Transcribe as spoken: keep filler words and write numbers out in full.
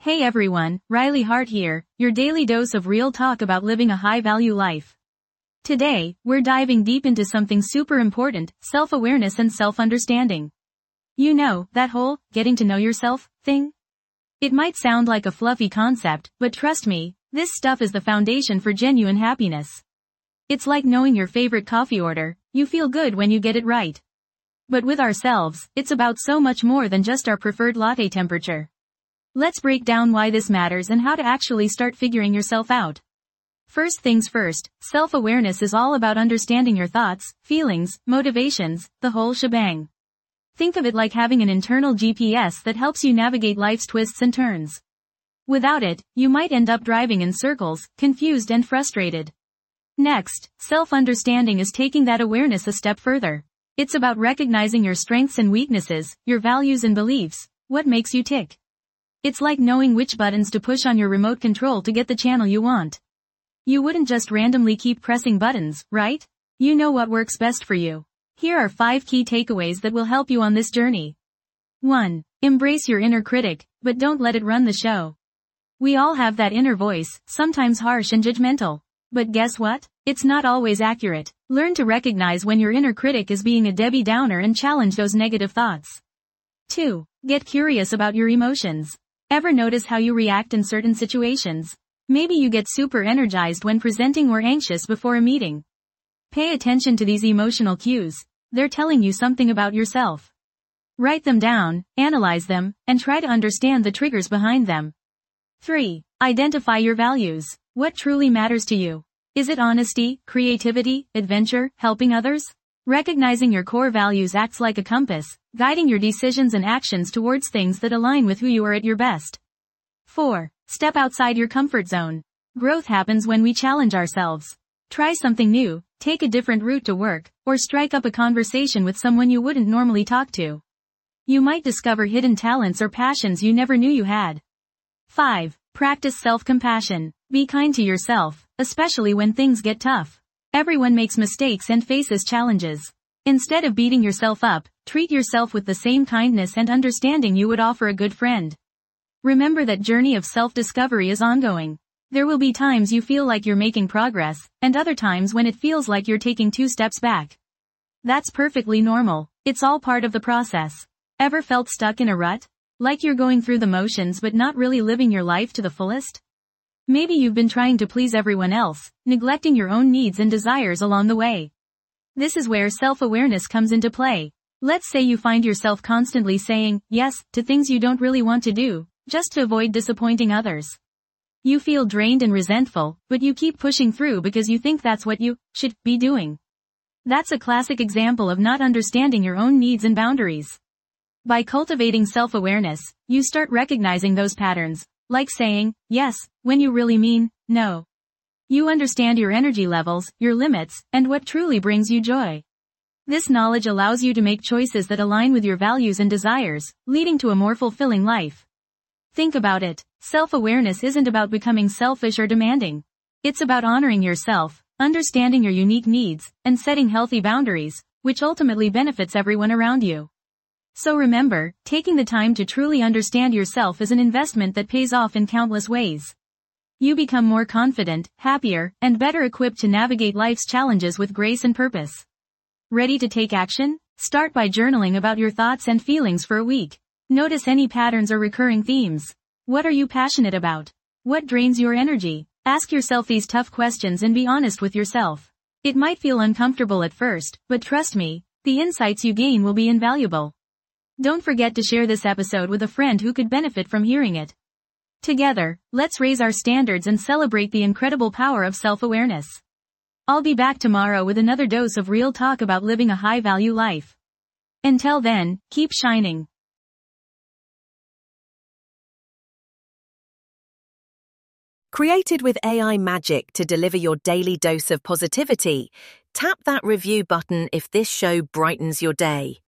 Hey everyone, Riley Hart here, your daily dose of real talk about living a high-value life. Today, we're diving deep into something super important, self-awareness and self-understanding. You know, that whole, getting to know yourself, thing? It might sound like a fluffy concept, but trust me, this stuff is the foundation for genuine happiness. It's like knowing your favorite coffee order, you feel good when you get it right. But with ourselves, it's about so much more than just our preferred latte temperature. Let's break down why this matters and how to actually start figuring yourself out. First things first, self-awareness is all about understanding your thoughts, feelings, motivations, the whole shebang. Think of it like having an internal G P S that helps you navigate life's twists and turns. Without it, you might end up driving in circles, confused and frustrated. Next, self-understanding is taking that awareness a step further. It's about recognizing your strengths and weaknesses, your values and beliefs, what makes you tick. It's like knowing which buttons to push on your remote control to get the channel you want. You wouldn't just randomly keep pressing buttons, right? You know what works best for you. Here are five key takeaways that will help you on this journey. one. Embrace your inner critic, but don't let it run the show. We all have that inner voice, sometimes harsh and judgmental. But guess what? It's not always accurate. Learn to recognize when your inner critic is being a Debbie Downer and challenge those negative thoughts. two. Get curious about your emotions. Ever notice how you react in certain situations? Maybe you get super energized when presenting or anxious before a meeting. Pay attention to these emotional cues. They're telling you something about yourself. Write them down, analyze them, and try to understand the triggers behind them. three. Identify your values. What truly matters to you? Is it honesty, creativity, adventure, helping others? Recognizing your core values acts like a compass, guiding your decisions and actions towards things that align with who you are at your best. four. Step outside your comfort zone. Growth happens when we challenge ourselves. Try something new, take a different route to work, or strike up a conversation with someone you wouldn't normally talk to. You might discover hidden talents or passions you never knew you had. five. Practice self-compassion. Be kind to yourself, especially when things get tough. Everyone makes mistakes and faces challenges. Instead of beating yourself up, treat yourself with the same kindness and understanding you would offer a good friend. Remember that journey of self-discovery is ongoing. There will be times you feel like you're making progress, and other times when it feels like you're taking two steps back. That's perfectly normal. It's all part of the process. Ever felt stuck in a rut? Like you're going through the motions but not really living your life to the fullest? Maybe you've been trying to please everyone else, neglecting your own needs and desires along the way. This is where self-awareness comes into play. Let's say you find yourself constantly saying yes to things you don't really want to do, just to avoid disappointing others. You feel drained and resentful, but you keep pushing through because you think that's what you should be doing. That's a classic example of not understanding your own needs and boundaries. By cultivating self-awareness, you start recognizing those patterns, like saying yes when you really mean no. You understand your energy levels, your limits, and what truly brings you joy. This knowledge allows you to make choices that align with your values and desires, leading to a more fulfilling life. Think about it. Self-awareness isn't about becoming selfish or demanding. It's about honoring yourself, understanding your unique needs, and setting healthy boundaries, which ultimately benefits everyone around you. So remember, taking the time to truly understand yourself is an investment that pays off in countless ways. You become more confident, happier, and better equipped to navigate life's challenges with grace and purpose. Ready to take action? Start by journaling about your thoughts and feelings for a week. Notice any patterns or recurring themes. What are you passionate about? What drains your energy? Ask yourself these tough questions and be honest with yourself. It might feel uncomfortable at first, but trust me, the insights you gain will be invaluable. Don't forget to share this episode with a friend who could benefit from hearing it. Together, let's raise our standards and celebrate the incredible power of self-awareness. I'll be back tomorrow with another dose of real talk about living a high-value life. Until then, keep shining. Created with A I magic to deliver your daily dose of positivity, tap that review button if this show brightens your day.